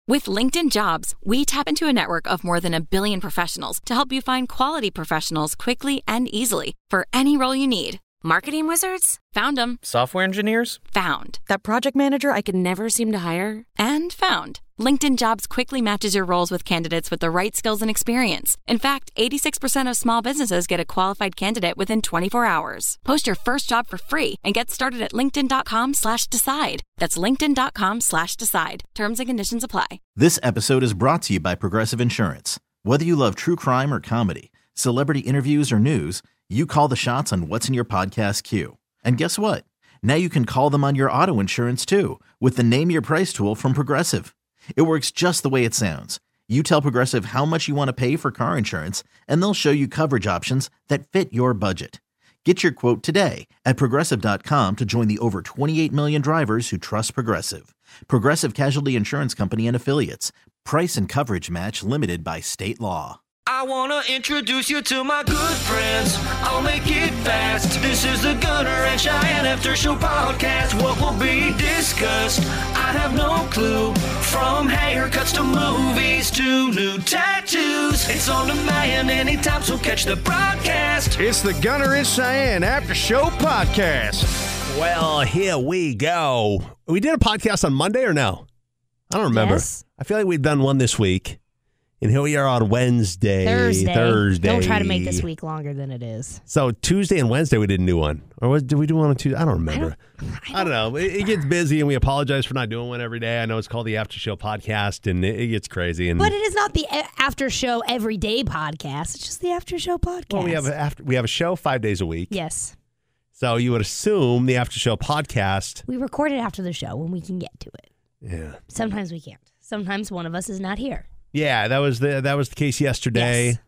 With LinkedIn Jobs, we tap into a network of more than 1 billion professionals to help you find quality professionals quickly and easily for any role you need. Marketing wizards? Found them. Software engineers? Found. That project manager I could never seem to hire? And found. LinkedIn Jobs quickly matches your roles with candidates with the right skills and experience. In fact, 86% of small businesses get a qualified candidate within 24 hours. Post your first job for free and get started at linkedin.com/decide. That's linkedin.com/decide. Terms and conditions apply. This episode is brought to you by Progressive Insurance. Whether you love true crime or comedy, celebrity interviews or news, you call the shots on what's in your podcast queue. And guess what? Now you can call them on your auto insurance too with the Name Your Price tool from Progressive. It works just the way it sounds. You tell Progressive how much you want to pay for car insurance, and they'll show you coverage options that fit your budget. Get your quote today at Progressive.com to join the over 28 million drivers who trust Progressive. Progressive Casualty Insurance Company and Affiliates. Price and coverage match limited by state law. I want to introduce you to my good friends. I'll make it fast. This is the Gunner and Cheyenne After Show podcast. What will be discussed? I have no clue. From haircuts to movies to new tattoos. It's on demand anytime, so catch the broadcast. It's the Gunner and Cheyenne After Show podcast. Well, here we go. We did a podcast on Monday or no? I don't remember. Yes. I feel like we've done one this week. And here we are on Wednesday. Thursday. Don't try to make this week longer than it is. So Tuesday and Wednesday we didn't do one. Or did we do one on Tuesday? I don't remember. I don't know. It gets busy and we apologize for not doing one every day. I know it's called the After Show podcast and it gets crazy. But it is not the After Show everyday podcast. It's just the After Show podcast. Well, we have a show 5 days a week. Yes. So you would assume the After Show podcast. We record it after the show when we can get to it. Yeah. Sometimes we can't. Sometimes one of us is not here. Yeah, that was the case yesterday. Yes.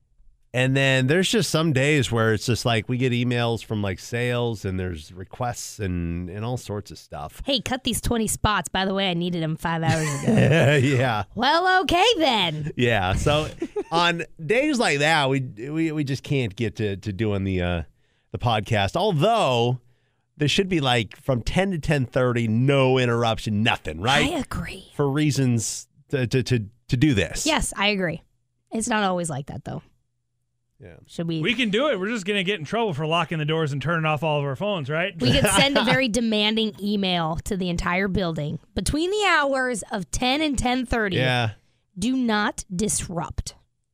And then there's just some days where it's just like we get emails from like sales and there's requests and all sorts of stuff. Hey, cut these 20 spots. By the way, I needed them 5 hours ago. Yeah. Well, okay then. Yeah. So on days like that, we just can't get to doing the podcast. Although there should be like from 10 to 10:30, no interruption, nothing, right? I agree. For reasons to do this. Yes, I agree. It's not always like that, though. Yeah. Should we? We can do it. We're just going to get in trouble for locking the doors and turning off all of our phones, right? We could send a very demanding email to the entire building between the hours of 10 and 10:30. Yeah. Do not disrupt.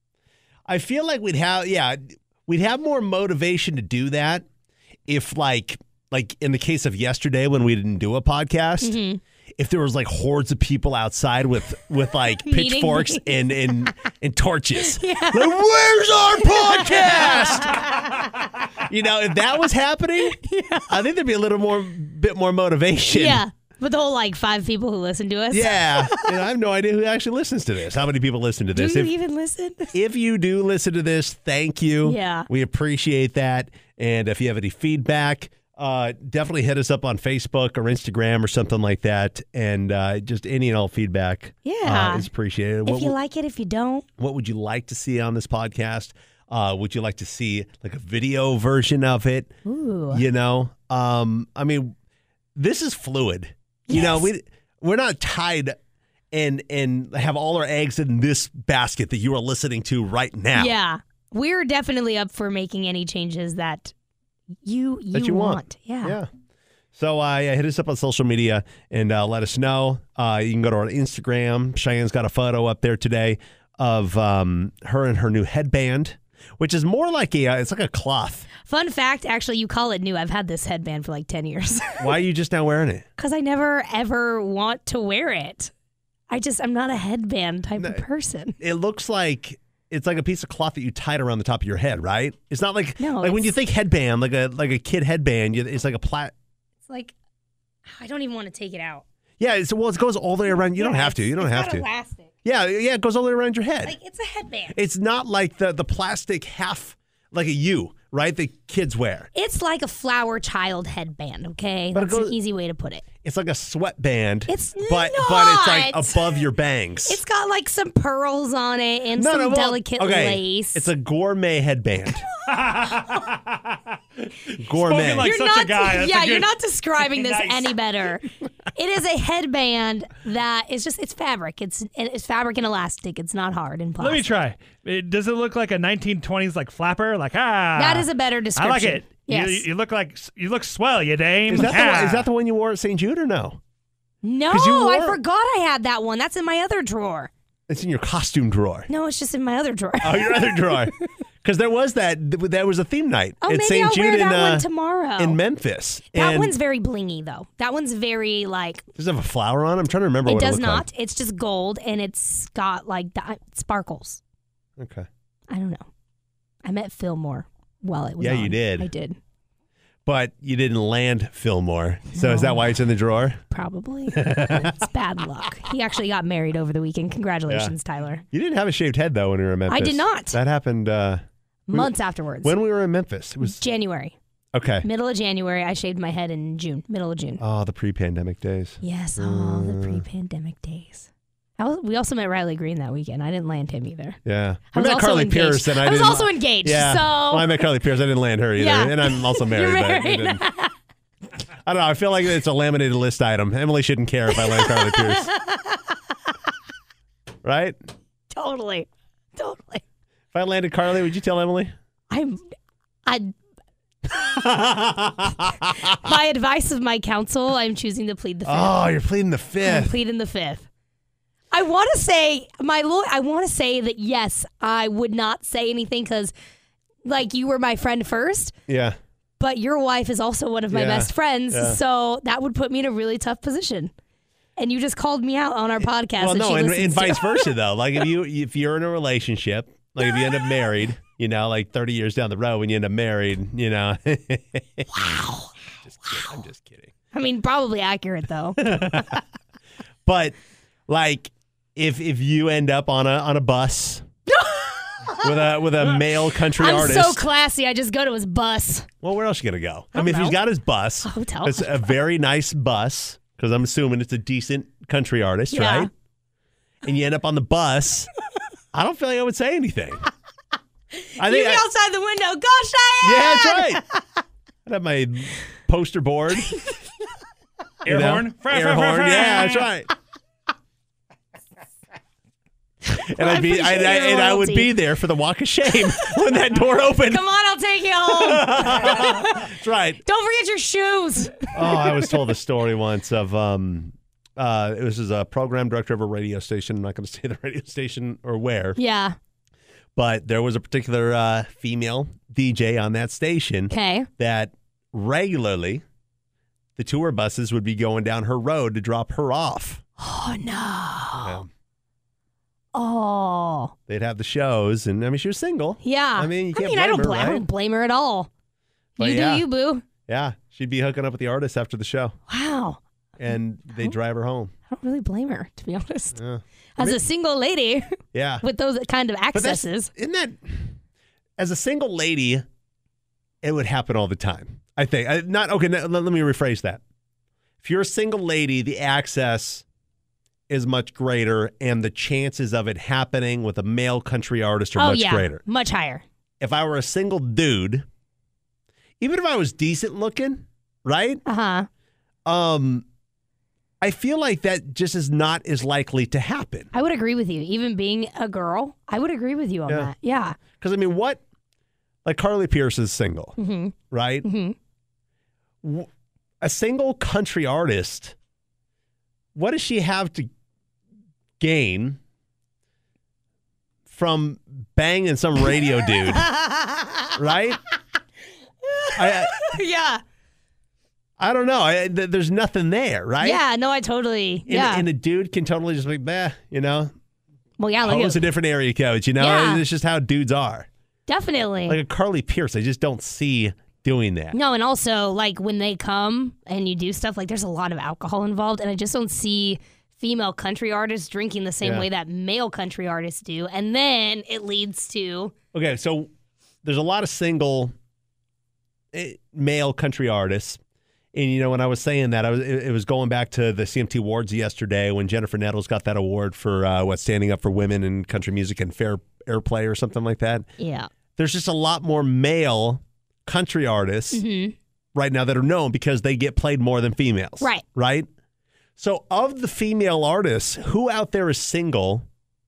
I feel like we'd have more motivation to do that if like in the case of yesterday when we didn't do a podcast. Mm-hmm. If there was like hordes of people outside with like pitchforks and torches. Yeah. Like, where's our podcast? If that was happening, I think there'd be a bit more motivation. Yeah. With the whole like 5 people who listen to us. Yeah. I have no idea who actually listens to this. How many people listen to this? Do you even listen? If you do listen to this, thank you. Yeah. We appreciate that. And if you have any feedback, definitely hit us up on Facebook or Instagram or something like that. And just any and all feedback is appreciated. If you like it, if you don't. What would you like to see on this podcast? Would you like to see like a video version of it? Ooh. I mean, this is fluid. Yes. We're not tied and have all our eggs in this basket that you are listening to right now. Yeah. We're definitely up for making any changes that you want. Yeah. So hit us up on social media and let us know. You can go to our Instagram. Cheyenne's got a photo up there today of her and her new headband, which is more like it's like a cloth. Fun fact, actually, you call it new. I've had this headband for like 10 years. Why are you just now wearing it? Because I never, ever want to wear it. I'm not a headband type of person. It looks like it's like a piece of cloth that you tied around the top of your head, right? It's not like when you think headband, like a kid headband, it's like a It's like I don't even want to take it out. Yeah, it goes all the way around. You don't have to. You don't have to. It's elastic. Yeah, it goes all the way around your head. Like it's a headband. It's not like the plastic half, like a U, right? The kids wear. It's like a flower child headband. Okay, but that's an easy way to put it. It's like a sweatband. It's but it's like above your bangs. It's got like some pearls on it and delicate lace. It's a gourmet headband. Gourmet. Spoken like such a guy. That's a Yeah, good- you're not describing this Nice. any better. It is a headband that is just, it's fabric. It's fabric and elastic. It's not hard and plastic. Let me try. Does it look like a 1920s like flapper? Like That is a better I description. like it. Yes. You look swell, you dame. is that the one you wore at St. Jude or no? No, 'Cause you I wore- forgot I had that one. That's in my other drawer. It's in your costume drawer. No, it's just in my other drawer. Oh, your other drawer. Because there was that was a theme night Oh, at maybe St. I'll Jude wear that one tomorrow. in Memphis. That And one's very blingy, though. That one's very, like, does it have a flower on it? I'm trying to remember it what does it looked not. It's just gold, and it's got, like, sparkles. like. Okay. I don't know. I met Fillmore while it was Yeah, on. you did. I did. But you didn't land Fillmore. So is that No. why it's in the drawer? Probably. It's bad luck. He actually got married over the weekend. Congratulations, Tyler. You didn't have a shaved head, though, when we were in Memphis. I did not. That happened Months afterwards. when we were in Memphis. It was January. okay. Middle of January. I shaved my head in June. Middle of June. Oh, the pre-pandemic days. Yes, all the pre-pandemic days. We also met Riley Green that weekend. I didn't land him either. Yeah. I was met also Carly engaged. Pierce, and I was didn't. also engaged. Yeah. So Well, I met Carly Pierce. I didn't land her either, Yeah. and I'm also married. You're but it married. didn't- I don't know. I feel like it's a laminated list item. Emily shouldn't care if I land Carly Pierce. Right? totally. If I landed Carly, would you tell Emily? My advice of my counsel, I'm choosing to plead the fifth. Oh, you're pleading the I'm fifth. pleading the fifth. I want to say that yes, I would not say anything because, like, you were my friend first, Yeah. but your wife is also one of my Yeah. best friends, Yeah. so that would put me in a really tough position. And you just called me out on our podcast. Well, that no, she and listens vice to. versa though. Like if you're in a relationship, like if you end up married, like 30 years down the road when you end up married, Wow. I'm just kidding. I mean, probably accurate though. But like if you end up on a bus with a male country I'm artist. so classy. I just go to his bus. Well, where else you gonna go? I I mean, don't if he's know. got his bus, A hotel. it's a very nice bus because I'm assuming it's a decent country artist, Yeah. right? And you end up on the bus. I don't feel like I would say anything. I You think be outside the window. Gosh, Diane! yeah, that's right. I'd have my poster board, Air horn. air horn. Yeah, that's right. And I I'd be, appreciate your I would loyalty. be there for the walk of shame when that door opened. Come on, I'll take you home. That's right. Don't forget your shoes. Oh, I was told a story once of it was as a program director of a radio station. I'm not going to say the radio station or where, Yeah. but there was a particular female DJ on that station Okay. that regularly the tour buses would be going down her road to drop her off. Oh no. Yeah. Oh. They'd have the shows, and I mean, she was single. Yeah. I mean, you can't I blame her, I don't right? blame her at all. But you yeah. do you, boo. Yeah, she'd be hooking up with the artist after the show, Wow. and they drive her home. I don't really blame her, to be honest. Yeah. As a single lady Yeah. with those kind of But that's- accesses. Isn't that, as a single lady, it would happen all the time, I think. Let me rephrase that. If you're a single lady, the access is much greater, and the chances of it happening with a male country artist are much greater. Much higher. If I were a single dude, even if I was decent looking, right? Uh-huh. I feel like that just is not as likely to happen. I would agree with you. Even being a girl, I would agree with you on Yeah. that. Yeah. Because, I mean, like Carly Pierce is single, right? A single country artist, what does she have to gain from banging some radio dude, right? Yeah. I don't know. There's nothing there, right? Yeah, no, I totally. Yeah. And a dude can totally just be, well, yeah, look it's a at, different area code, Yeah. It's just how dudes are. definitely. Like a Carly Pierce, I just don't see doing that. No, and also, like, when they come and you do stuff, like, there's a lot of alcohol involved, and I just don't see female country artists drinking the same Yeah. way that male country artists do. And then it leads to, Okay, so there's a lot of single male country artists. And, when I was saying that, it was going back to the CMT Awards yesterday when Jennifer Nettles got that award for standing up for women in country music and fair airplay or something like that. yeah. There's just a lot more male country artists right now that are known because they get played more than females. Right. Right? So of the female artists, who out there is single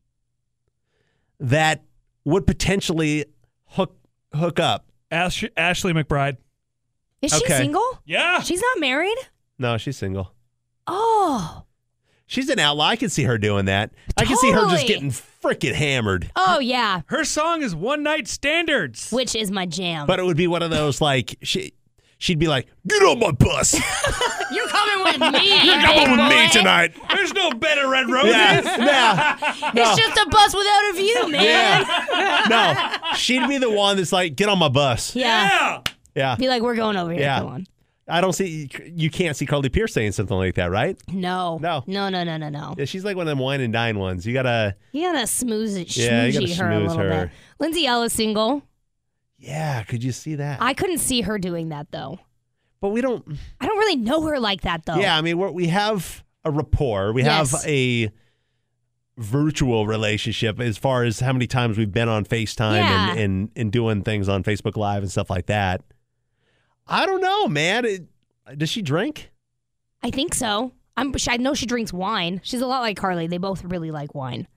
that would potentially hook up? Ashley McBride. Is she Okay. single? Yeah. She's not married? No, she's single. Oh. She's an outlaw. I can see her doing that. I can see her just Totally. getting freaking hammered. Oh, yeah. Her song is One Night Standards. Which is my jam. But it would be one of those like she'd be like, "Get on my bus. You're coming with me. You're coming with me tonight." There's no bed of red roses. Yeah. It's just a bus without a view, man. No, she'd be the one that's like, "Get on my bus." Yeah. Yeah. Be like, we're going over here. Yeah. Come on. I don't see. You can't see Carly Pearce saying something like that, right? No. No. No. Yeah, she's like one of them wine and dine ones. You gotta. You gotta smooth it, Yeah, you gotta schmoozy her a schmooze little her. bit. Lindsay Ellis single. Yeah, could you see that? I couldn't see her doing that though. But we don't. I don't really know her like that though. Yeah, I mean, we have a rapport. We Yes. have a virtual relationship as far as how many times we've been on FaceTime Yeah. and doing things on Facebook Live and stuff like that. I don't know, man. Does she drink? I think so. I know she drinks wine. She's a lot like Carly. They both really like wine.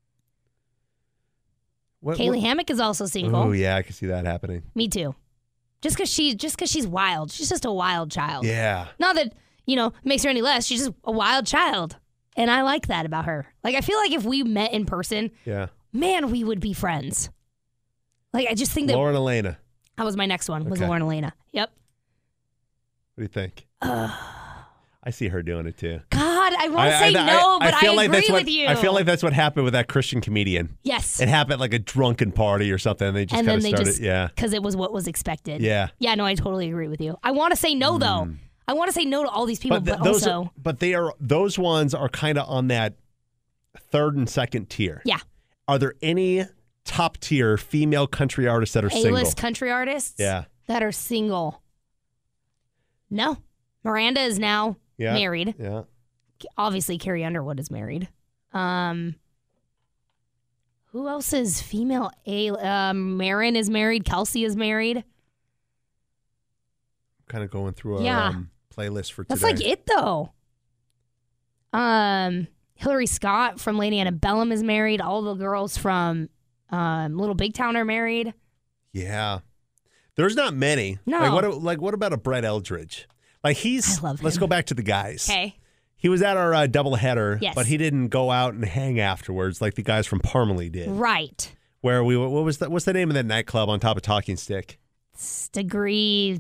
Kaylee Hammock is also single. Oh yeah, I can see that happening. Me too. Just because she's wild. She's just a wild child. Yeah. Not that, makes her any less. She's just a wild child. And I like that about her. Like, I feel like if we met in person, Yeah. man, we would be friends. Like, I just think that Lauren Elena. that was my next one, was Okay. Lauren Elena. Yep. What do you think? I see her doing it too. God, I want to say no, but I feel agree like that's with you. I feel like that's what happened with that Christian comedian. yes. It happened like a drunken party or something. And they just And kind then of they started. Yeah. because it was what was expected. Yeah. Yeah, no, I totally agree with you. I want to say no, though. I want to say no to all these people, but those also, those ones are kind of on that third and second tier. yeah, Are there any top tier female country artists that are single? A-list country artists Yeah. that are single. No. Miranda is now Yeah. married. Yeah. Obviously, Carrie Underwood is married. Who else is female? Marin is married. Kelsey is married. Kind of going through a Yeah. playlist for today. That's like it, though. Hillary Scott from Lady Antebellum is married. All the girls from Little Big Town are married. Yeah. There's not many. No. What about a Brett Eldridge? Like I love let's him. go back to the guys. Okay. He was at our doubleheader, Yes. but he didn't go out and hang afterwards like the guys from Parmalee did. Right. Where what's the name of that nightclub on top of Talking Stick? Degree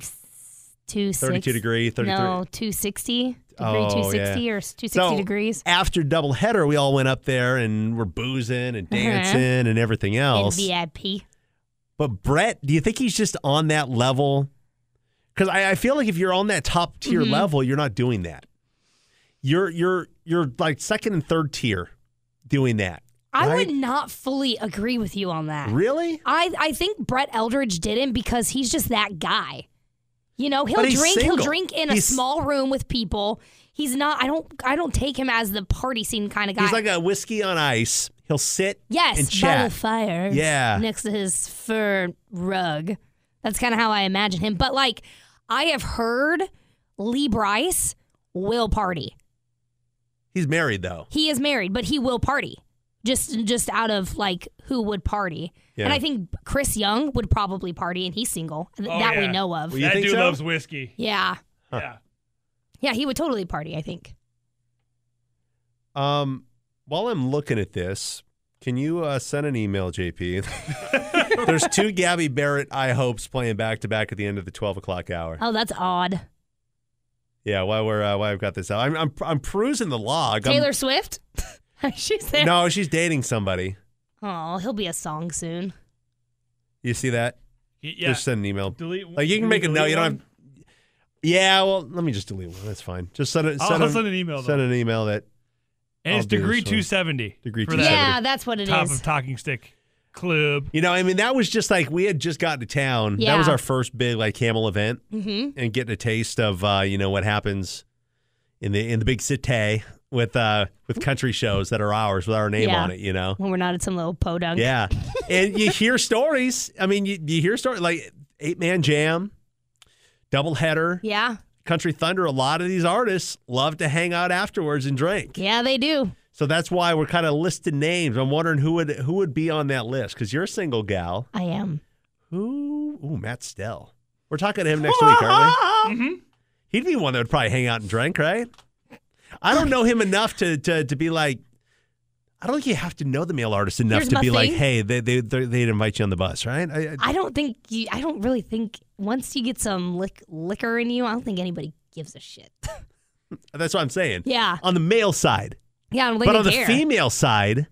32 degree, 33. No, 260. Degree Oh, 260 yeah. or 260 degrees. After doubleheader, we all went up there and were boozing and dancing and everything And else. VIP. But Brett, do you think he's just on that level? Because I feel like if you're on that top tier Mm-hmm. level, you're not doing that. You're like second and third tier doing that. I right? would not fully agree with you on that. Really? I think Brett Eldridge didn't because he's just that guy. He'll But he's drink. single. He'll drink in a He's- small room with people. He's not. I don't take him as the party scene kind of guy. He's like a whiskey on ice. He'll sit yes, and by chat. the fire. Yeah. next to his fur rug. That's kind of how I imagine him. But like, I have heard Lee Bryce will party. He's married though. He is married, but he will party. Just out of like who would party. Yeah. And I think Chris Young would probably party, and he's single Oh, that we yeah. know of. Well, you That think dude so? loves whiskey. Yeah. Yeah. Yeah, he would totally party, I think. While I'm looking at this, can you send an email, JP? There's 2 Gabby Barrett I hopes playing back to back at the end of the 12 o'clock hour. Oh, that's odd. Yeah, while I've got this out, I'm perusing the log. Taylor Swift? She's there. No, she's dating somebody. Oh, he'll be a song soon. You see that? Yeah. Just send an email. Delete. Like you can make a note. You don't have. Yeah, well, let me just delete one. That's fine. Just send it. I'll send an email, though. Send an email that. And it's I'll do degree this one. 270. Degree for 270. that Yeah, that's what it top is. of Talking Stick Club. You know, I mean, that was just like we had just gotten to town. That was Yeah. our first big like camel event, and getting a taste of what happens in the big city with country shows that are ours with our name Yeah. on it. You know. When we're not at some little podunk. Yeah, and you hear stories. I mean, you hear stories like 8-man jam, doubleheader, Yeah. Country Thunder. A lot of these artists love to hang out afterwards and drink. Yeah, they do. So that's why we're kind of listing names. I'm wondering who would be on that list because you're a single gal. I am. Who? Ooh, Matt Stell. We're talking to him next week, aren't we? Mm-hmm. He'd be one that would probably hang out and drink, right? I don't know him enough to be like. I don't think you have to know the male artist enough to be like, hey, they'd invite you on the bus, right? I don't really think once you get some liquor in you, I don't think anybody gives a shit. That's what I'm saying. Yeah. On the male side. Yeah, I don't think but on they care. the female side,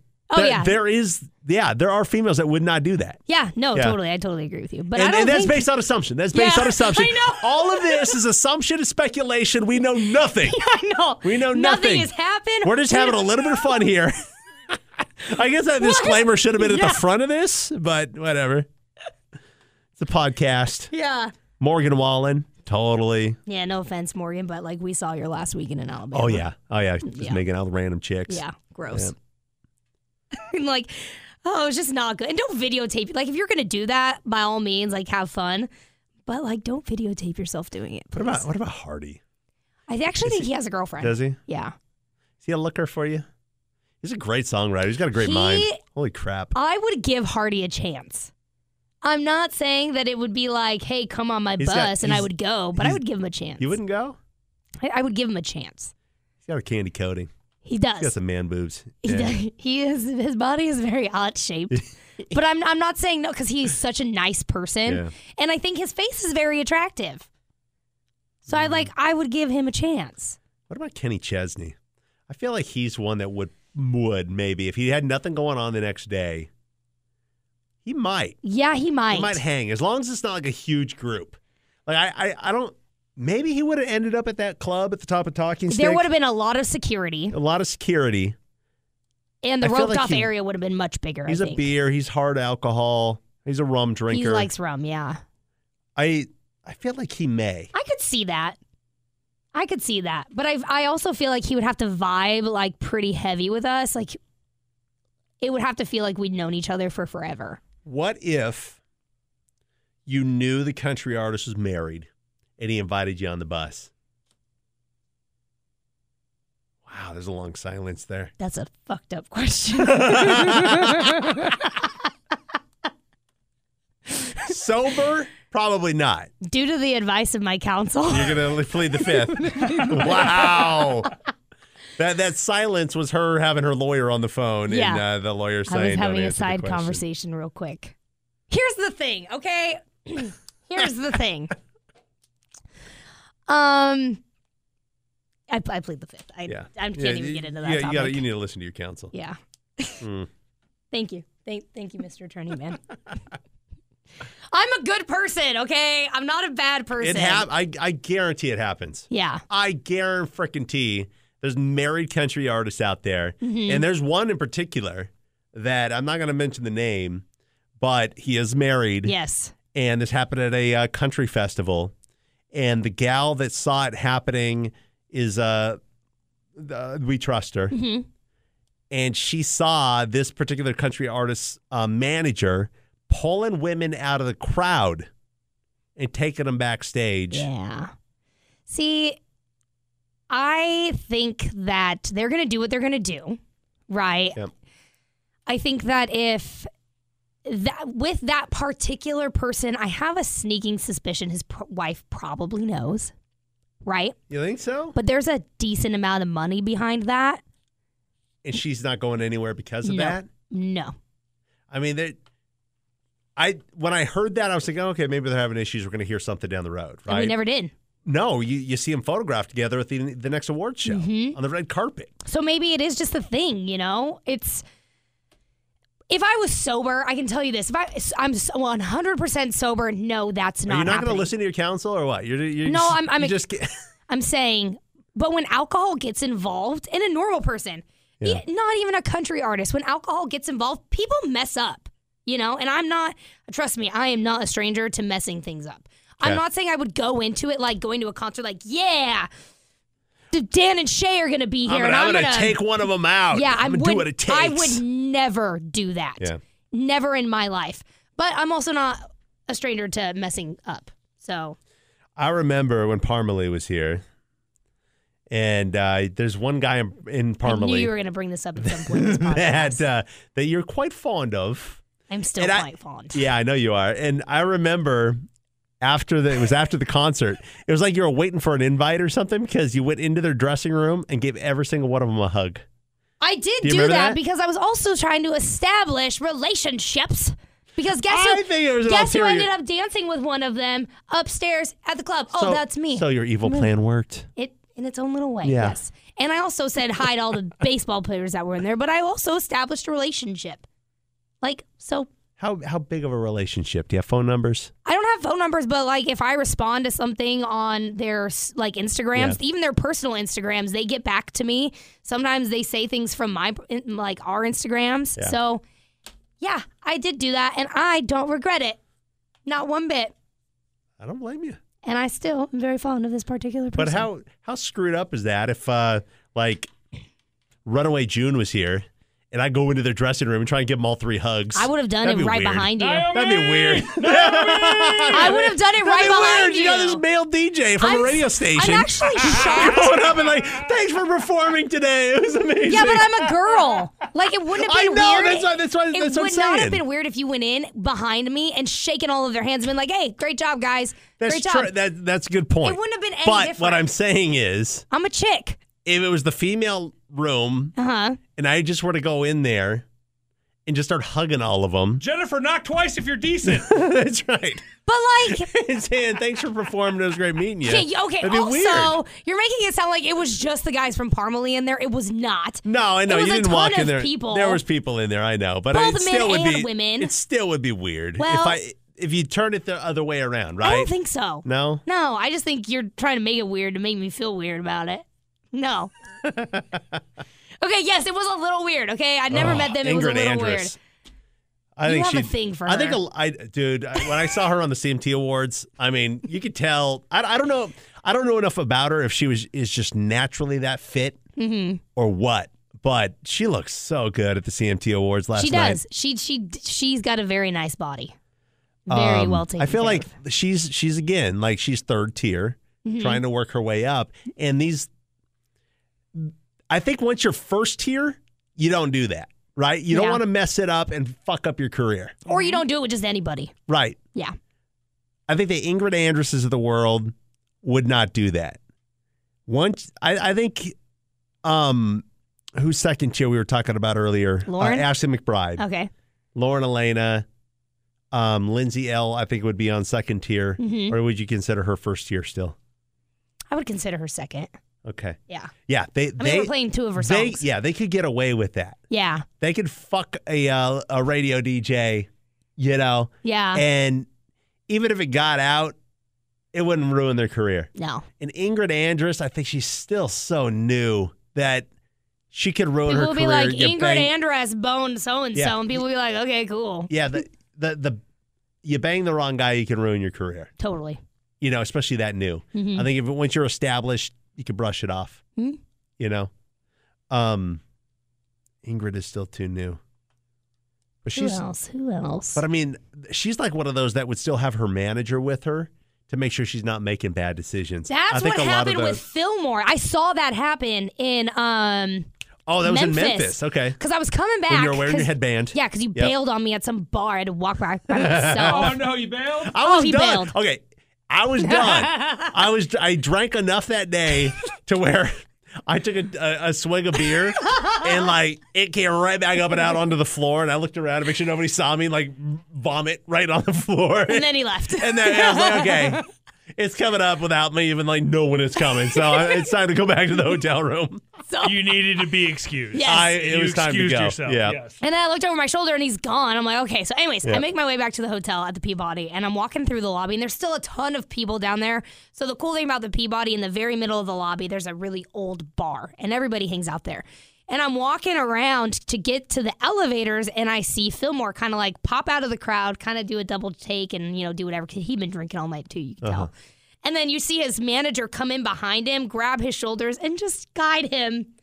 there are females that would not do that. Yeah, no, totally. I totally agree with you. But and that's based on assumption. That's based on assumption. I know. All of this is assumption and speculation. We know nothing. I know. We know nothing. Nothing has happened. We're just having a little bit of fun here. I guess that disclaimer should have been at the front of this, but whatever. It's a podcast. Yeah. Morgan Wallen, totally. Yeah, no offense, Morgan, but like we saw your last weekend in Alabama. Oh, yeah. Just making out with random chicks. Yeah, gross. Yeah. Like, oh, it's just not good. And don't videotape. Like, if you're going to do that, by all means, like, have fun. But, like, don't videotape yourself doing it. Please. What about Hardy? I actually think he has a girlfriend. Does he? Yeah. Is he a looker for you? He's a great songwriter. He's got a great mind. Holy crap. I would give Hardy a chance. I'm not saying that it would be like, hey, come on my bus and I would go, but I would give him a chance. You wouldn't go? I would give him a chance. He's got a candy coating. He does. He's got some man boobs. He is. His body is very odd shaped. But I'm not saying no because he's such a nice person. Yeah. And I think his face is very attractive. So I would give him a chance. What about Kenny Chesney? I feel like he's one that would maybe if he had nothing going on the next day. He might. Yeah, he might. He might hang as long as it's not like a huge group. Like I don't. Maybe he would have ended up at that club at the top of Talking Stick. There would have been a lot of security. A lot of security. And the roped off area would have been much bigger. He's a beer. He's hard alcohol. He's a rum drinker. He likes rum. Yeah. I feel like he may. I could see that. But I also feel like he would have to vibe like pretty heavy with us. Like it would have to feel like we'd known each other for forever. What if you knew the country artist was married and he invited you on the bus? Wow, there's a long silence there. That's a fucked up question. Sober? Probably not. Due to the advice of my counsel. You're going to plead the fifth. Wow. That silence was her having her lawyer on the phone and the lawyer saying, I was having a side conversation real quick. Here's the thing, okay? Here's the thing. I plead the fifth. I can't even get into that topic. You need to listen to your counsel. Yeah. Thank you. Thank you, Mr. Attorney Man. I'm a good person, okay? I'm not a bad person. I guarantee it happens. Yeah. I guarantee there's married country artists out there. Mm-hmm. And there's one in particular that I'm not going to mention the name, but he is married. Yes. And this happened at a country festival. And the gal that saw it happening is, we trust her. Mm-hmm. And she saw this particular country artist's manager pulling women out of the crowd and taking them backstage. Yeah. See, I think that they're going to do what they're going to do, right? Yep. I think that with that particular person, I have a sneaking suspicion his wife probably knows, right? You think so? But there's a decent amount of money behind that. And she's not going anywhere because of that? No. I mean, when I heard that, I was thinking, okay, maybe they're having issues. We're going to hear something down the road, right? And we never did. No, you see them photographed together at the next awards show on the red carpet. So maybe it is just a thing, you know? If I was sober, I can tell you this. If I'm 100% sober, no, that's not happening. Are you not going to listen to your counsel or what? I'm saying, but when alcohol gets involved in a normal person, not even a country artist, when alcohol gets involved, people mess up. You know, and trust me, I am not a stranger to messing things up. Okay. I'm not saying I would go into it like going to a concert like, Dan and Shay are going to be here. I'm going to take one of them out. Yeah, I'm going to do what it takes. I would never do that. Yeah. Never in my life. But I'm also not a stranger to messing up. So I remember when Parmalee was here, and there's one guy in Parmalee. I knew you were going to bring this up at some point in this podcast. that you're quite fond of. I'm still quite fond. Yeah, I know you are. And I remember it was after the concert, it was like you were waiting for an invite or something because you went into their dressing room and gave every single one of them a hug. I did do that because I was also trying to establish relationships. Because guess who ended up dancing with one of them upstairs at the club? Oh, that's me. So your evil plan worked. It in its own little way, yeah. Yes. And I also said hi to all the baseball players that were in there, but I also established a relationship. Like, so. How big of a relationship? Do you have phone numbers? I don't have phone numbers, but like if I respond to something on their like Instagrams, even their personal Instagrams, they get back to me. Sometimes they say things from our Instagrams. Yeah. So, yeah, I did do that, and I don't regret it. Not one bit. I don't blame you. And I still am very fond of this particular person. But how screwed up is that if Runaway June was here and I go into their dressing room and try and give them all 3 hugs? I would have done it right behind you. That'd be weird. I would have done it right behind you. You got this male DJ from a radio station. I'm actually shocked. Going up and like, thanks for performing today. It was amazing. Yeah, but I'm a girl. Like, it wouldn't have been weird. That's what I'm saying. It would not have been weird if you went in behind me and shaking all of their hands and been like, hey, great job, guys. Great job. That's a good point. It wouldn't have been any but different. What I'm saying is, I'm a chick. If it was the female room and I just were to go in there and just start hugging all of them. Jennifer, knock twice if you're decent. That's right. But like, and saying thanks for performing. It was great meeting you. Okay. Also, you're making it sound like it was just the guys from Parmalee in there. It was not. No, I know. You didn't walk in there. People. There was people in there. I know, but both it still men would and be women. It still would be weird well, if you turn it the other way around, right? I don't think so. No. No, I just think you're trying to make it weird to make me feel weird about it. No. Okay, yes, it was a little weird. Okay, I'd never met them. It was a little weird. I think you have a thing for her. I think, dude, when I saw her on the CMT Awards, I mean, you could tell. I don't know. I don't know enough about her if she is just naturally that fit or what. But she looks so good at the CMT Awards last night. She does. She's got a very nice body. Very well taken. I feel like she's again like she's third tier, trying to work her way up. And I think once you're first tier, you don't do that, right? You don't want to mess it up and fuck up your career. Or you don't do it with just anybody. Right. Yeah. I think the Ingrid Andresses of the world would not do that. I think who's second tier we were talking about earlier? Lauren? Ashley McBride. Okay. Lauren Elena. Lindsay L, I think would be on second tier. Or would you consider her first tier still? I would consider her second. Okay. Yeah. Yeah. We're playing 2 of her songs. They could get away with that. Yeah. They could fuck a radio DJ, you know? Yeah. And even if it got out, it wouldn't ruin their career. No. And Ingrid Andress, I think she's still so new that she could ruin her career. People will be like, Ingrid Andress boned so-and-so, and people will be like, okay, cool. Yeah, you bang the wrong guy, you can ruin your career. Totally. You know, especially that new. I think once you're established, you can brush it off. You know? Ingrid is still too new. But Who else? But I mean, she's like one of those that would still have her manager with her to make sure she's not making bad decisions. That's what happened with Fillmore. I saw that happen in Oh, that was in Memphis. Okay. Because I was coming back. When you were wearing your headband. Yeah, because you bailed on me at some bar. I had to walk back by myself. Oh, no, you bailed? He done. bailed. Okay. I was done. I drank enough that day to where I took a swig of beer and like it came right back up and out onto the floor, and I looked around to make sure nobody saw me like vomit right on the floor. And then he left. And then I was like, okay, it's coming up without me even like knowing it's coming. So it's time to go back to the hotel room. So, you needed to be excused. Yes. It was time to go. Yourself. Yeah. Yes. And then I looked over my shoulder and he's gone. I'm like, okay. So anyways, I make my way back to the hotel at the Peabody and I'm walking through the lobby and there's still a ton of people down there. So the cool thing about the Peabody, in the very middle of the lobby, there's a really old bar and everybody hangs out there. And I'm walking around to get to the elevators and I see Fillmore kind of like pop out of the crowd, kind of do a double take and, you know, do whatever. Because he'd been drinking all night too, you can tell. And then you see his manager come in behind him, grab his shoulders and just guide him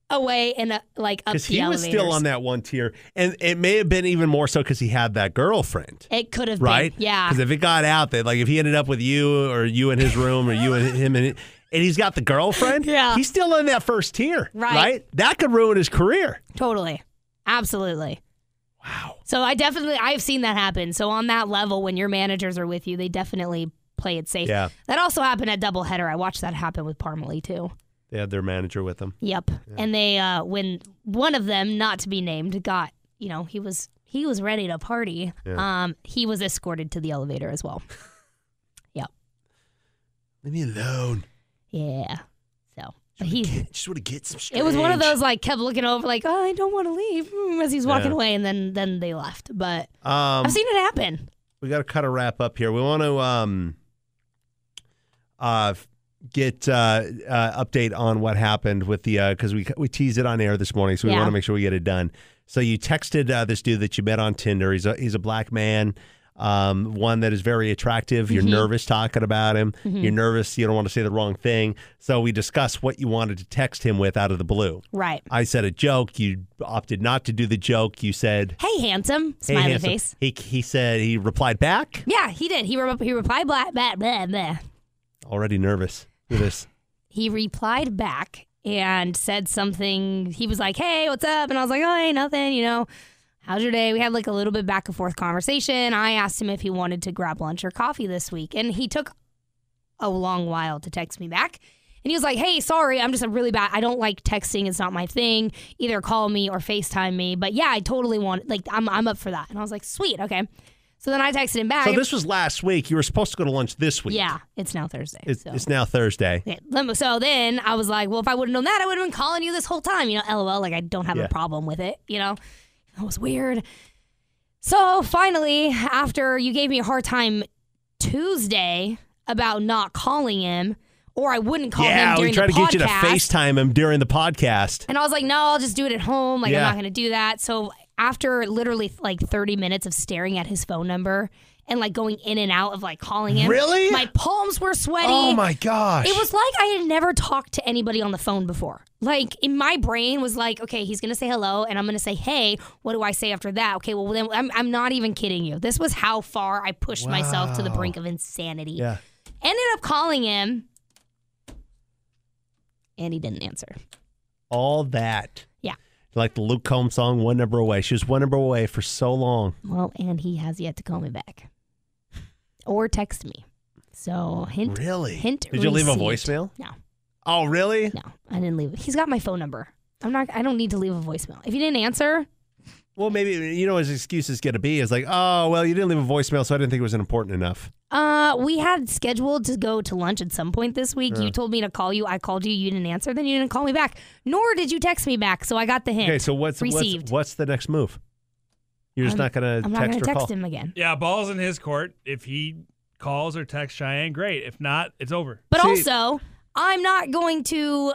away and up the Because he was elevators. still on that one tier. And it may have been even more so because he had that girlfriend. It could have Right? been. Yeah. Because if it got out that, like, if he ended up with you or you in his room or you and him and he's got the girlfriend, Yeah. he's still in that first tier. Right. That could ruin his career. Totally. Absolutely. Wow. So I've seen that happen. So on that level, when your managers are with you, they definitely play it safe. Yeah. That also happened at Doubleheader. I watched that happen with Parmalee too. They had their manager with them. Yep. Yeah. And they, when one of them, not to be named, got, he was ready to party. Yeah. He was escorted to the elevator as well. Yep. Leave me alone. Yeah. So. Just want to get some strange. It was one of those kept looking over oh, I don't want to leave as he's walking away, and then they left. But I've seen it happen. We got to cut a wrap up here. We want to get update on what happened with the because we teased it on air this morning, so we want to make sure we get it done. So you texted this dude that you met on Tinder. He's a black man. One that is very attractive. You're nervous talking about him. You're nervous. You don't want to say the wrong thing. So we discussed what you wanted to text him with out of the blue. Right. I said a joke. You opted not to do the joke. You said, "Hey, handsome." Smiley hey, handsome. face. He said he replied back. Yeah, he did. He replied back. Blah, blah, blah. Already nervous. Look at this. He replied back and said something. He was like, "Hey, what's up?" And I was like, "Oh, hey, nothing. How's your day?" We had a little bit back and forth conversation. I asked him if he wanted to grab lunch or coffee this week, and he took a long while to text me back. And he was like, "Hey, sorry, I'm just really bad. I don't like texting. It's not my thing. Either call me or FaceTime me. But yeah, I totally want. I'm up for that." And I was like, "Sweet, okay." So then I texted him back. So this was last week. You were supposed to go to lunch this week. Yeah, it's now Thursday. It's now Thursday. Yeah. So then I was like, well, if I would have known that, I would have been calling you this whole time. LOL. I don't have a problem with it. That was weird. So finally, after you gave me a hard time Tuesday about not calling him, or I wouldn't call him during the podcast. Yeah, we tried to get you to FaceTime him during the podcast. And I was like, no, I'll just do it at home. I'm not going to do that. So after literally 30 minutes of staring at his phone number and going in and out of calling him. Really? My palms were sweaty. Oh my gosh. It was like I had never talked to anybody on the phone before. In my brain was okay, he's going to say hello and I'm going to say, hey, what do I say after that? Okay, well then I'm not even kidding you. This was how far I pushed myself to the brink of insanity. Yeah. Ended up calling him and he didn't answer. All that. Yeah. Like the Luke Combs song, One Number Away. She was one number away for so long. Well, and he has yet to call me back. Or text me. So, hint. Really? Hint Did you leave a received. voicemail? No. Oh, really? No, I didn't leave it. He's got my phone number. I don't need to leave a voicemail. If you didn't answer. Well, maybe, his excuse is going to be is oh, well, you didn't leave a voicemail, so I didn't think it was important enough. We had scheduled to go to lunch at some point this week. You told me to call you. I called you. You didn't answer. Then you didn't call me back. Nor did you text me back. So I got the hint. Okay, so what's the next move? You're just not going to text or call? I'm not going to text him again. Yeah, ball's in his court. If he calls or texts Cheyenne, great. If not, it's over. But also, I'm not going to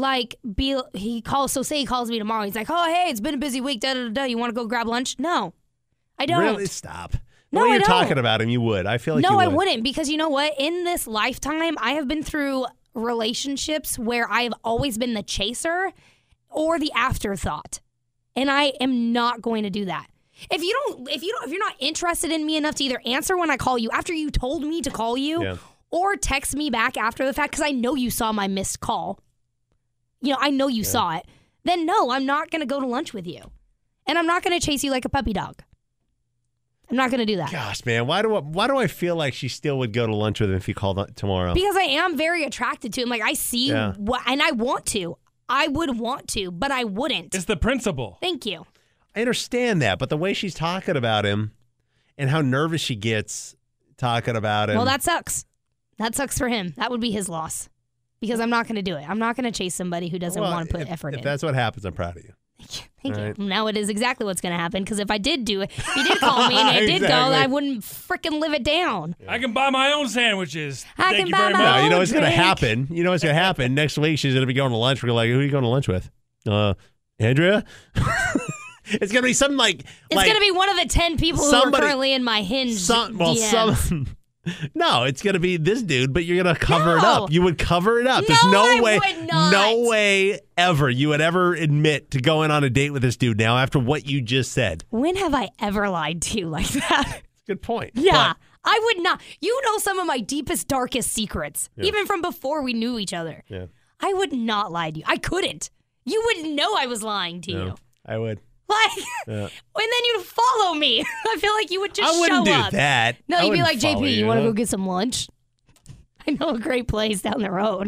he calls. So say he calls me tomorrow. He's like, oh, hey, it's been a busy week. Da da da. You want to go grab lunch? No, I don't. Really? Stop. No, the way I you're don't. talking about him, you would. I feel like no, you would. I wouldn't, because you know what? In this lifetime, I have been through relationships where I have always been the chaser or the afterthought, and I am not going to do that. If you're not interested in me enough to either answer when I call you after you told me to call you, or text me back after the fact because I know you saw my missed call. I know you saw it. Then no, I'm not going to go to lunch with you, and I'm not going to chase you like a puppy dog. I'm not going to do that. Gosh, man, why do I feel like she still would go to lunch with him if he called tomorrow? Because I am very attracted to him. I see what, and I want to. I would want to, but I wouldn't. It's the principle. Thank you. I understand that, but the way she's talking about him and how nervous she gets talking about him. Well, that sucks. That sucks for him. That would be his loss. Because I'm not going to do it. I'm not going to chase somebody who doesn't want to put effort in. If that's what happens, I'm proud of you. Thank you. Right. Now it is exactly what's going to happen, because if I did do it, if he did call me and it did go, I wouldn't freaking live it down. I can buy my own sandwiches. I Thank can you buy very my much. own You know what's going to drink. happen? You know what's going to happen? Next week, she's going to be going to lunch. We're like, who are you going to lunch with? Andrea? It's going to be something like... It's going to be one of the 10 people who are currently in my Hinge DMs. No, it's going to be this dude, but you're going to cover it No. up. You would cover it up. There's No, no I way, would not. no way ever you would ever admit to going on a date with this dude now after what you just said. When have I ever lied to you like that? Good point. Yeah, I would not. You know some of my deepest, darkest secrets, even from before we knew each other. Yeah. I would not lie to you. I couldn't. You wouldn't know I was lying to you. I would. Like, and then you'd follow me. I feel like you would just I wouldn't show do up. that. No, I you'd be wouldn't like, follow JP, you want to huh? go get some lunch? I know a great place down the road.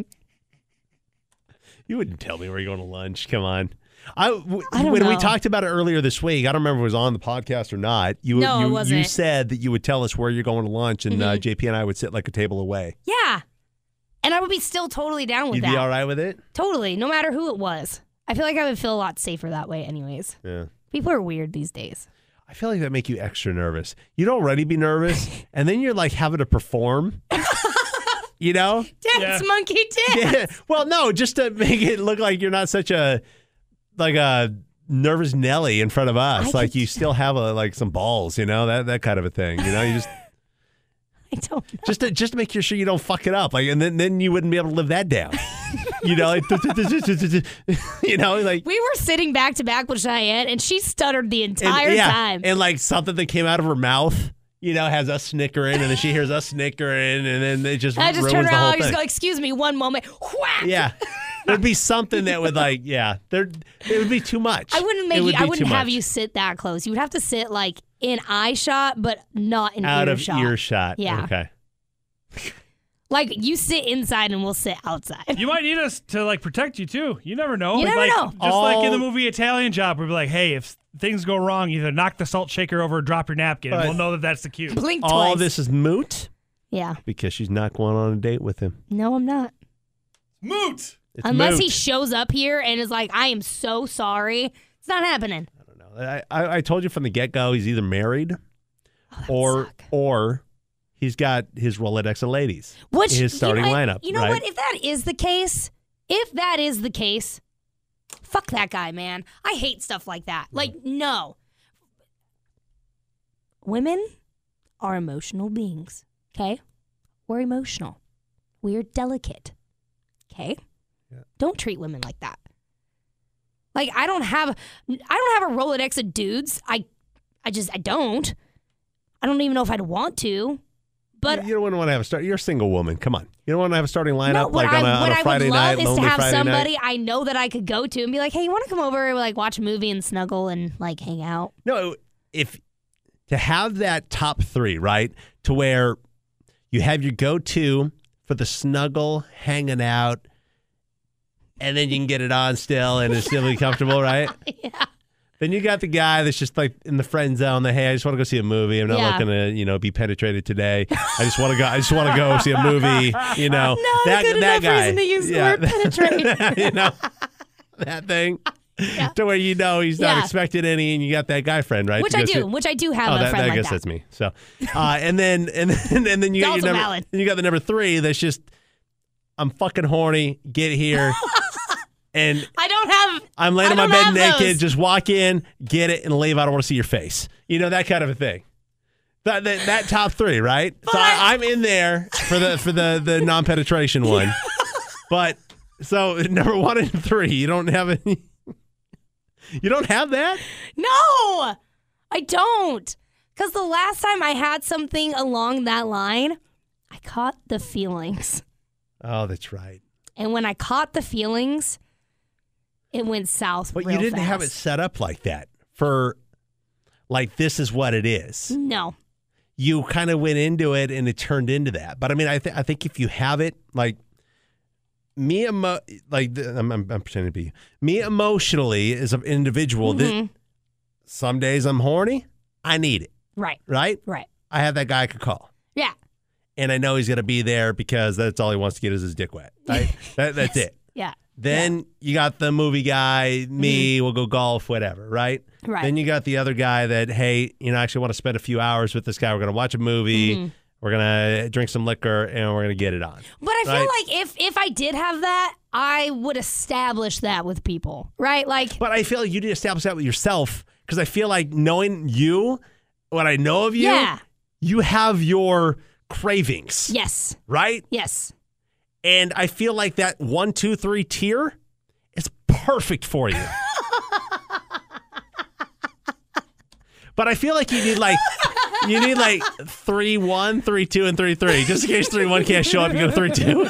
You wouldn't tell me where you're going to lunch. Come on. I don't when we know. talked about it earlier this week, I don't remember if it was on the podcast or not. You No, it wasn't. You said that you would tell us where you're going to lunch, and JP and I would sit like a table away. Yeah. And I would be still totally down with You'd that. be all right with it? Totally, no matter who it was. I feel like I would feel a lot safer that way anyways. Yeah. People are weird these days. I feel like that make you extra nervous. You'd already be nervous, and then you're like having to perform. You know? Dance, monkey, dance. Yeah. Well, no, just to make it look like you're not such a nervous Nelly in front of us. Like you still have some balls, you know, that kind of a thing. You know, you just I don't know. just to make sure you don't fuck it up. Like, and then you wouldn't be able to live that down. You know, like, you know, like We were sitting back to back with Cheyenne, and she stuttered the entire time. and like something that came out of her mouth, you know, has us snickering, and then she hears us snickering, and then it just I just ruins turn the whole around, I thing. just go, excuse me, one moment. Whack! Yeah. There'd be something that would it would be too much. I wouldn't It would be wouldn't too have much. you sit that close. You would have to sit like in eye shot, but not in Out of earshot. earshot. Yeah. Okay. Like you sit inside and we'll sit outside. You might need us to like protect you too. You never know. You never like, know. Just like in the movie Italian Job, we'd be like, hey, if things go wrong, either knock the salt shaker over or drop your napkin, and But- we'll know that that's the cue. Blink All twice. this is moot Yeah. because she's not going on a date with him. No, I'm not. Moot. It's Unless moot. he shows up here and is like, I am so sorry. It's not happening. I don't know. I told you from the get-go he's either married would suck. or he's got his Rolodex of ladies. Which his starting you know, lineup. You know right? what? If that is the case, fuck that guy, man. I hate stuff like that. Like, no. Women are emotional beings, okay? We're emotional. We're delicate, okay? Yeah. Don't treat women like that. Like, I don't have a Rolodex of dudes. I don't. I don't even know if I'd want to. But you don't want to have a start. You're a single woman. Come on. You don't want to have a starting lineup no, what on I a Friday would night, love is to lonely have Friday somebody night. I know that I could go to and be like, hey, you want to come over and like watch a movie and snuggle and like hang out? No, if to have that top three, right, to where you have your go-to for the snuggle, hanging out, and then you can get it on still and it's still be comfortable, right? Yeah. Then you got the guy that's just like in the friend zone. That hey, I just want to go see a movie. I'm not Yeah. looking to be penetrated today. I just want to go see a movie. You know, Not a good enough guy. reason to use the word penetrate. You know, that thing. Yeah. To where he's not Yeah. expecting any, and you got that guy friend, right? Which to I go do. see- Which I do have Oh, a that, friend I like guess that. that's me. So, and then you got also your number. valid. Then you got the number three. That's just, I'm fucking horny. Get here, and I don't have. I'm laying I in my don't bed have naked. those. Just walk in, get it, and leave. I don't want to see your face. You know, that kind of a thing. That top three, right? So I'm in there for the non-penetration one. But so number 1 and 3, you don't have any. You don't have that? No, I don't. Because the last time I had something along that line, I caught the feelings. Oh, that's right. And when I caught the feelings, it went south. But real you didn't have it fast. set up like that for, like, this is what it is. No. You kind of went into it and it turned into that. But I mean, I think if you have it, like I'm pretending to be you. Me emotionally as an individual. Mm-hmm. Some days I'm horny. I need it. Right. Right. Right. I have that guy I could call, Yeah. and I know he's gonna be there because that's all he wants to get is his dick wet. Right. That's it. Yeah. Then you got the movie guy, me, we'll go golf, whatever, right? Right. Then you got the other guy that, hey, I actually want to spend a few hours with this guy. We're going to watch a movie. We're going to drink some liquor, and we're going to get it on. But I feel Right. like if I did have that, I would establish that with people, right? Like, But I feel like you need to establish that with yourself because I feel like knowing you, what I know of you, yeah, you have your cravings. Yes. Right? Yes. And I feel like that 1, 2, 3 tier is perfect for you. But I feel like you need like 3-1, 3-2, and 3-3. Just in case 3-1 can't show up, you go 3-2.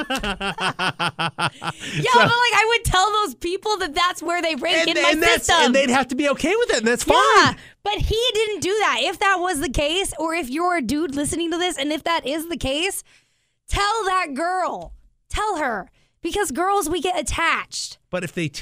Yeah, but like I would tell those people that that's where they rank in my system. And they'd have to be okay with it, and that's fine. Yeah, but he didn't do that. If that was the case, or if you're a dude listening to this, and if that is the case, tell that girl. Tell her. Because girls, we get attached. But if they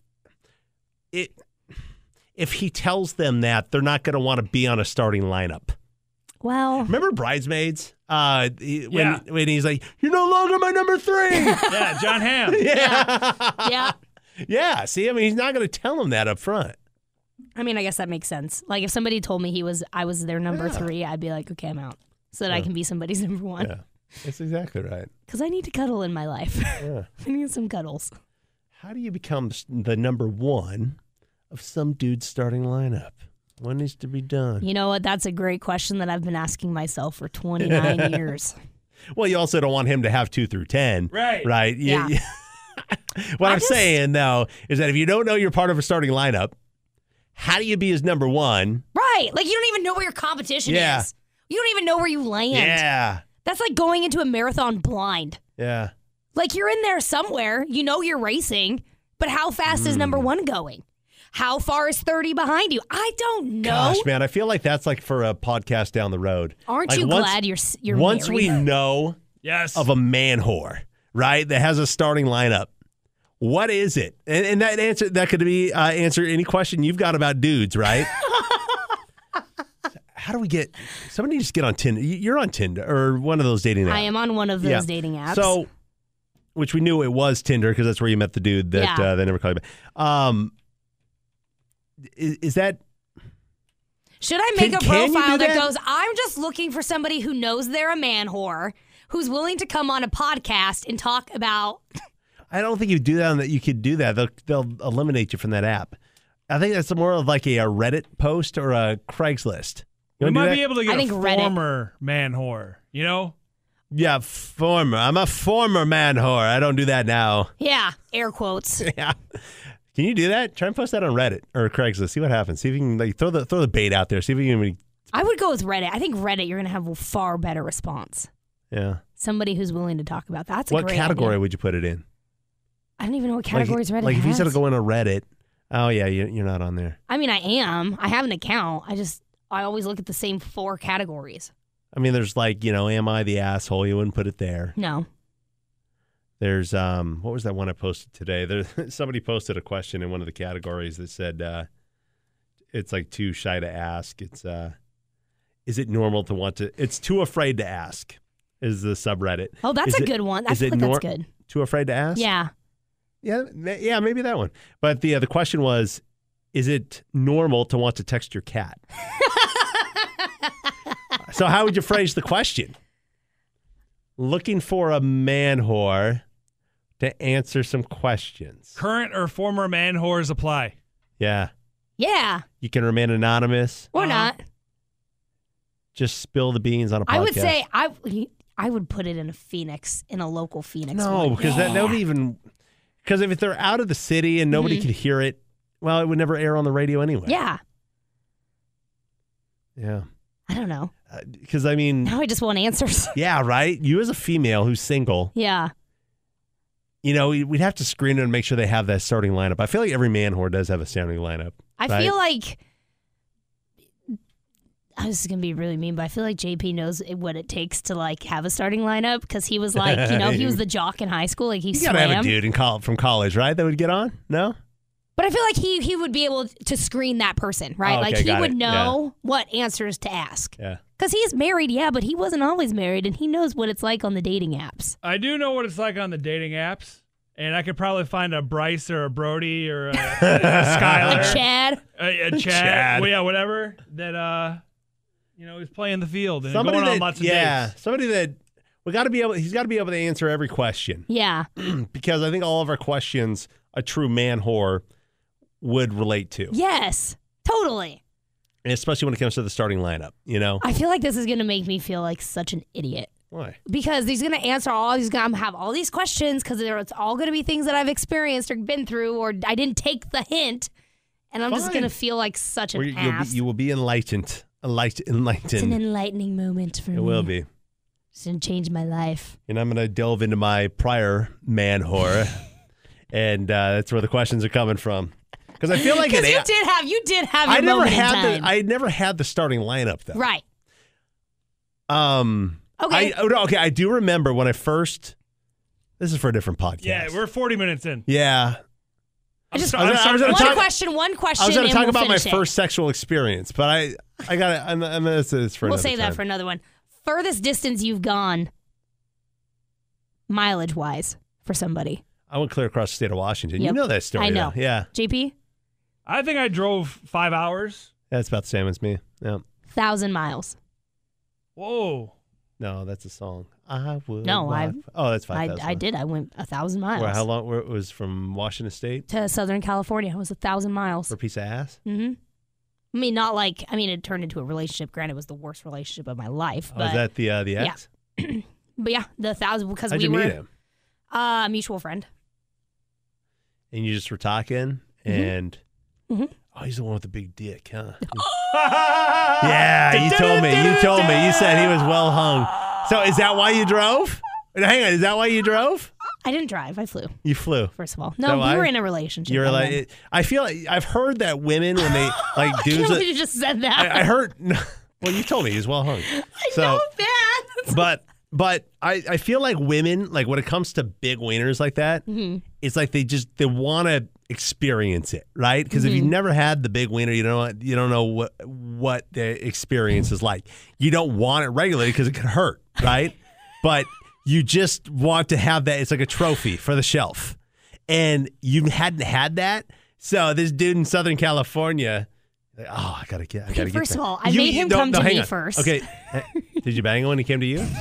if he tells them that, they're not going to want to be on a starting lineup. Well, remember Bridesmaids? When he's like, "You're no longer my number 3." Yeah, John Hamm. Yeah. Yeah. See, I mean, he's not going to tell them that up front. I mean, I guess that makes sense. Like, if somebody told me I was their number 3, I'd be like, okay, I'm out, so that I can be somebody's number 1. Yeah, that's exactly right. Because I need to cuddle in my life. Yeah. I need some cuddles. How do you become the number 1 of some dude's starting lineup? What needs to be done? You know what? That's a great question that I've been asking myself for 29 years. Well, you also don't want him to have 2 through 10. Right. Right? Yeah. What I'm saying, though, is that if you don't know you're part of a starting lineup, how do you be his number 1? Right. Like, you don't even know where your competition is. You don't even know where you land. Yeah. That's like going into a marathon blind. Yeah. Like, you're in there somewhere. You know you're racing, but how fast is number 1 going? How far is 30 behind you? I don't know. Gosh, man, I feel like that's like for a podcast down the road. Aren't like you glad you're once married? we know of a man whore, right, that has a starting lineup, what is it? And that could be answer any question you've got about dudes, right? How do we get somebody just get on Tinder? You're on Tinder or one of those dating apps. I am on one of those dating apps. So, which we knew it was Tinder because that's where you met the dude that they never called you back. Is that... Should I make a profile that goes, I'm just looking for somebody who knows they're a man whore, who's willing to come on a podcast and talk about... I don't think you do that. That you could do that. They'll eliminate you from that app. I think that's more of like a Reddit post or a Craigslist. You might be able to get a Reddit. former man whore, you know? Yeah, former. I'm a former man whore. I don't do that now. Yeah, air quotes. Yeah. Can you do that? Try and post that on Reddit or Craigslist. See what happens. See if you can like throw the bait out there. See if you can. I would go with Reddit. I think Reddit, you're going to have a far better response. Yeah. Somebody who's willing to talk about that. That's a what great category idea. would you put it in? I don't even know what categories Reddit has. Like if you said to go in a Reddit, oh yeah, you're not on there. I mean, I am. I have an account. I always look at the same 4 categories. I mean, there's like, am I the asshole? You wouldn't put it there. No. There's what was that one I posted today? Somebody posted a question in one of the categories that said it's like too shy to ask. It's is it normal to want to? It's too afraid to ask. Is the subreddit? Oh, that's a good one. I feel like that's good. Too afraid to ask? Yeah. Yeah, maybe that one. But the question was, is it normal to want to text your cat? So how would you phrase the question? Looking for a man whore to answer some questions. Current or former man whores apply. Yeah. Yeah. You can remain anonymous. Or not. Just spill the beans on a podcast. I would say I would put it in a local Phoenix. No, because that would even... Because if they're out of the city and nobody could hear it, well, it would never air on the radio anyway. Yeah. Yeah. I don't know. Because, I mean... Now I just want answers. Yeah, right? You as a female who's single... Yeah. We'd have to screen it and make sure they have that starting lineup. I feel like every man whore does have a starting lineup. I feel like... This is going to be really mean, but I feel like JP knows what it takes to, like, have a starting lineup because he was, like, he was the jock in high school. Like, he swam. You got to have a dude from college, right, that would get on? No? But I feel like he would be able to screen that person, right? Oh, okay, like, he would know what answers to ask. Yeah. Because he's married, but he wasn't always married, and he knows what it's like on the dating apps. I do know what it's like on the dating apps, and I could probably find a Bryce or a Brody or a Skylar. A Chad. A Chad. Well, yeah, whatever. That, he's playing the field and going on lots of dates. Somebody that he's got to be able to answer every question. Yeah. Because I think all of our questions a true man whore would relate to. Yes, totally. especially when it comes to the starting lineup, you know? I feel like this is going to make me feel like such an idiot. Why? Because he's going to answer all these, going to have all these questions because it's all going to be things that I've experienced or been through or I didn't take the hint. And I'm just going to feel like such an ass. You will be enlightened. It's an enlightening moment for me. It will be. It's going to change my life. And I'm going to delve into my prior man horror. And that's where the questions are coming from. Because I feel like you did have your moment in time. I never had the starting lineup, though. Right. Okay. I do remember when I first. This is for a different podcast. Yeah, we're 40 minutes in. Yeah. One question. I was going to talk about my first sexual experience, but I got it. It's for we'll another save that time. for another one. Furthest distance you've gone, mileage wise, for somebody. I went clear across the state of Washington. Yep. You know that story. I know. Though. Yeah. JP? I think I drove 5 hours. That's about the same as me. Yeah. 1,000 miles. Whoa. No, that's a song. I would. No, that's 5,000. I did. I went 1,000 miles. How long? Where it was from Washington State to Southern California. It was 1,000 miles. For a piece of ass. Mm-hmm. It turned into a relationship. Granted, it was the worst relationship of my life. But, was that the ex? Yeah. But yeah, the 1,000 because How'd we you were meet him? A mutual friend. And you just were talking, and oh, he's the one with the big dick, huh? Yeah, you told me. You said he was well hung. So is that why you drove? Hang on, is that why you drove? I didn't drive. I flew. You flew. First of all, no, we were in a relationship. You were like, I feel like I've heard that women when they like I can't believe you just said that. I heard. Well, you told me he was well hung. I know that. But I feel like women, like when it comes to big wieners like that, it's like they want to experience it, right? Because if you've never had the big wiener, you don't know what the experience is like. You don't want it regularly because it can hurt, right? But you just want to have that. It's like a trophy for the shelf, and you hadn't had that. So this dude in Southern California. I gotta get. First of all, I made him come to me first. Okay, did you bang him when he came to you?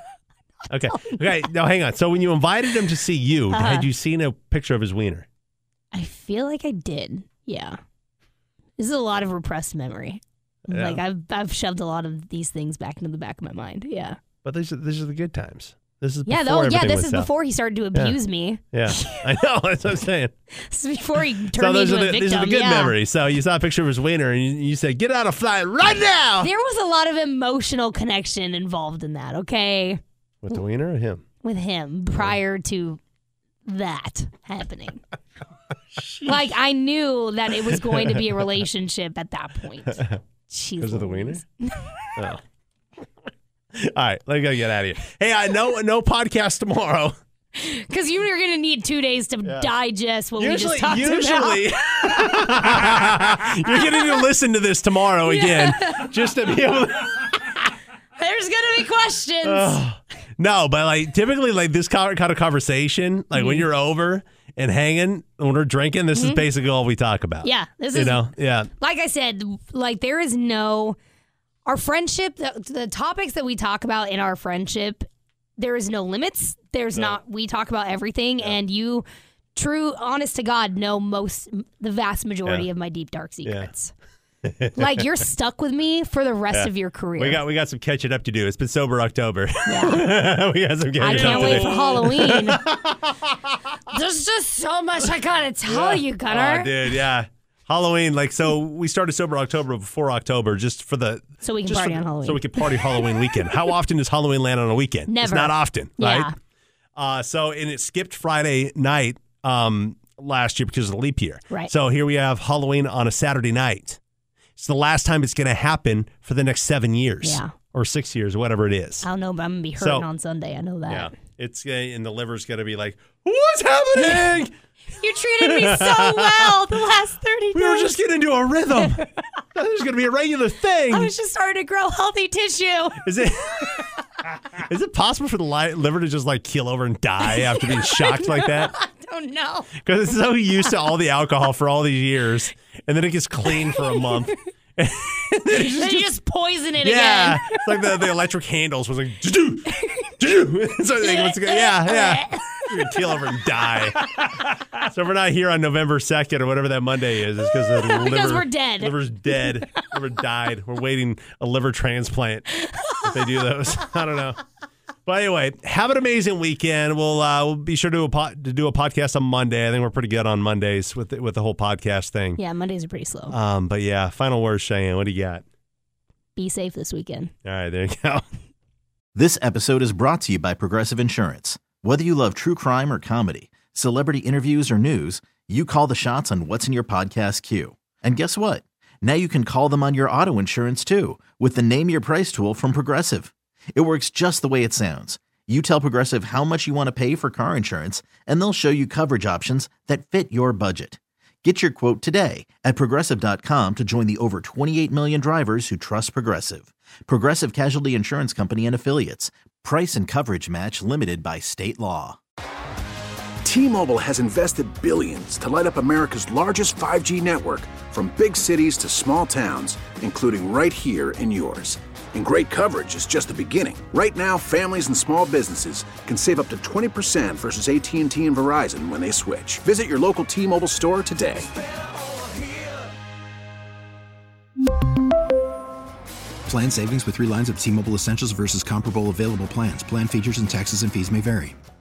Okay. Now hang on. So when you invited him to see you, had you seen a picture of his wiener? I feel like I did. Yeah. This is a lot of repressed memory. Yeah. Like I've shoved a lot of these things back into the back of my mind. Yeah. But these are the good times. This is this is before he started to abuse me. Yeah, I know. That's what I'm saying. This is before he turned me into a victim. These are the good memories. So you saw a picture of his wiener and you said, "Get out of flight right now." There was a lot of emotional connection involved in that. Okay. With the wiener or him? With him prior to that happening. Like I knew that it was going to be a relationship at that point. Because of the wiener? Oh. All right, let's go get out of here. Hey, no podcast tomorrow. Because you're going to need 2 days to digest what we just talked about. Usually, you're going to need to listen to this tomorrow again, just to be able to. There's going to be questions. No, but like typically, like this kind of conversation, like when you're over and hanging, when we're drinking, this is basically all we talk about. Yeah, this is like I said, like there is no. Our friendship, the topics that we talk about in our friendship, there is no limits. There's not. We talk about everything, and you, honest to God, know the vast majority of my deep, dark secrets. Yeah. Like you're stuck with me for the rest of your career. We got some catching up to do. It's been sober October. Yeah. We got some catching up to do. I can't wait for Halloween. There's just so much I gotta tell you, Gunnar. Oh, dude, yeah. Halloween, so we started Sober October before October just for the... So we can party on Halloween. So we can party Halloween weekend. How often does Halloween land on a weekend? Never. It's not often, right? Yeah. And it skipped Friday night last year because of the leap year. Right. So here we have Halloween on a Saturday night. It's the last time it's going to happen for the next 7 years. Yeah. Or 6 years, or whatever it is. I don't know, but I'm going to be hurting on Sunday. I know that. Yeah. And the liver's going to be like, what's happening? You treated me so well the last 30 days. We were just getting into a rhythm. This is going to be a regular thing. I was just starting to grow healthy tissue. Is it possible for the liver to just keel over and die after being shocked like that? I don't know. Because it's so used to all the alcohol for all these years, and then it gets clean for a month. And then you just poison it again. Yeah, it's like the electric handles was like, so yeah. We're going to keel over and die. So if we're not here on November 2nd or whatever that Monday is, it's because the liver. Because we're dead. Liver's dead. Liver died. We're waiting a liver transplant if they do those. I don't know. But anyway, have an amazing weekend. We'll be sure to do a podcast on Monday. I think we're pretty good on Mondays with the whole podcast thing. Yeah, Mondays are pretty slow. But yeah, final words, Cheyenne. What do you got? Be safe this weekend. All right, there you go. This episode is brought to you by Progressive Insurance. Whether you love true crime or comedy, celebrity interviews or news, you call the shots on what's in your podcast queue. And guess what? Now you can call them on your auto insurance too with the Name Your Price tool from Progressive. It works just the way it sounds. You tell Progressive how much you want to pay for car insurance, and they'll show you coverage options that fit your budget. Get your quote today at Progressive.com to join the over 28 million drivers who trust Progressive. Progressive Casualty Insurance Company and Affiliates. Price and coverage match limited by state law. T-Mobile has invested billions to light up America's largest 5G network, from big cities to small towns, including right here in yours. And great coverage is just the beginning. Right now, families and small businesses can save up to 20% versus AT&T and Verizon when they switch. Visit your local T-Mobile store today. Plan savings with 3 lines of T-Mobile Essentials versus comparable available plans. Plan features and taxes and fees may vary.